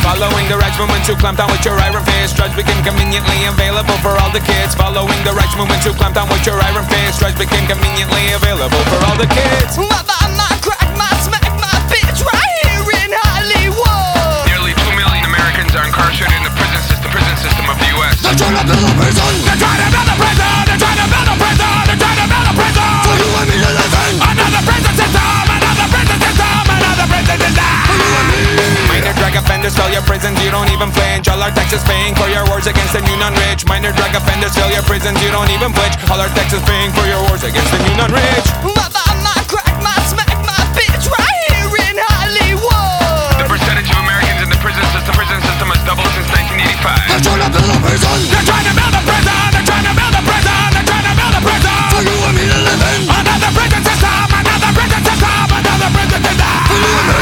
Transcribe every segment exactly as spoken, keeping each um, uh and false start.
Following the rights movement to clamp down with your iron fist, drugs became conveniently available for all the kids. Following the rights movement to clamp down with your iron fist, drugs became conveniently available for all the kids. My bomb, my crack, my smack, my bitch, right here in Hollywood. Nearly two million Americans are incarcerated in the prison system, prison system of the U S They're trying to build a prison. They're trying to build a prison. They're trying to build a prison. They're trying to build a prison For you and me to live in. Another prison system. Another prison system. Another prison system. For you and me. Minor drug offenders fill your prisons, you don't even flinch. All our taxes paying for your wars against the new non-rich. Minor drug offenders fill your prisons, you don't even flinch. All our taxes paying for your wars against the new non-rich. My bomb, my crack, my smack, my bitch, right here in Hollywood. The percentage of Americans in the prison system, prison system has doubled since nineteen eighty-five. They're trying to build a prison. They're trying to build a prison. They're trying to build a prison. They're trying to build a prison For you and me to live in. Another prison system. Another prison system. Another prison system. For you and me.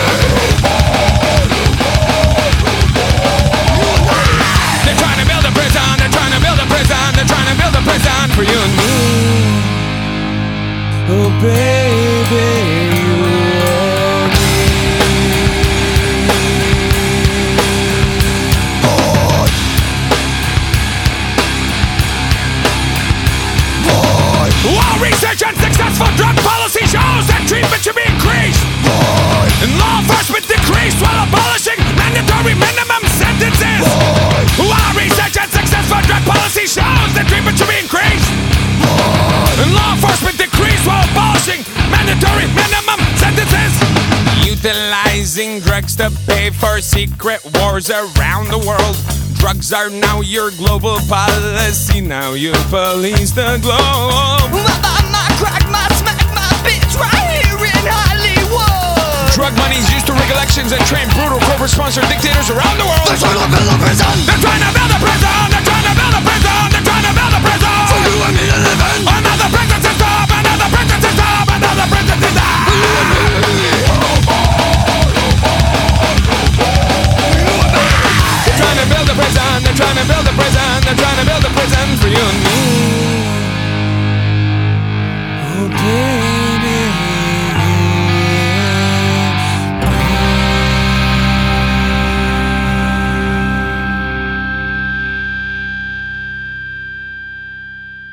They're trying to build a prison, they're trying to build a prison, they're trying to build a prison for you and me. Oh baby, you and me. Boy. Boy. While research and successful drug policy shows that treatment should be increased, Boy. and law enforcement decreased while abolishing mandatory minimum sentences. Boy. While research and successful drug policy shows that treatment should be increased, Boy. and law enforcement decreased while abolishing mandatory minimum sentences. Utilizing drugs to pay for secret wars around the world. Drugs are now your global policy, now you police the globe. My bomb, my crack, my smack, my bitch, right here in Hollywood. Drug money is used to rig elections and train brutal corporate-sponsored dictators around the world. They're trying to build a prison. They're trying to build a prison. They're trying to build a prison. They're trying to build a prison For you and me to live